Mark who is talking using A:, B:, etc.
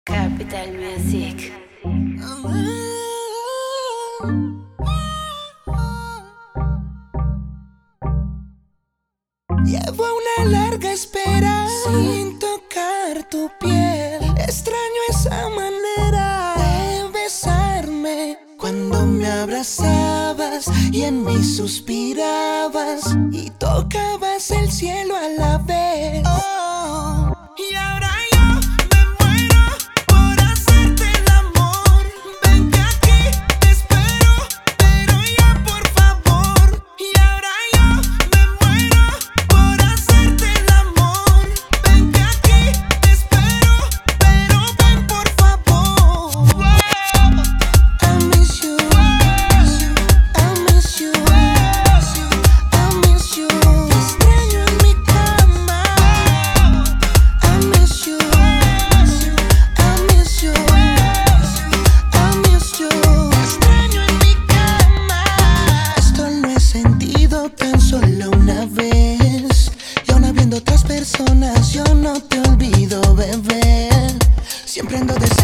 A: Capital Music.
B: Llevo una larga espera sin tocar tu piel. Extraño esa manera de besarme cuando me abrazabas y en mí suspirabas y tocabas el cielo a la vez. Oh, y ahora tan solo una vez, y aún habiendo otras personas, yo no te olvido, bebé. Siempre ando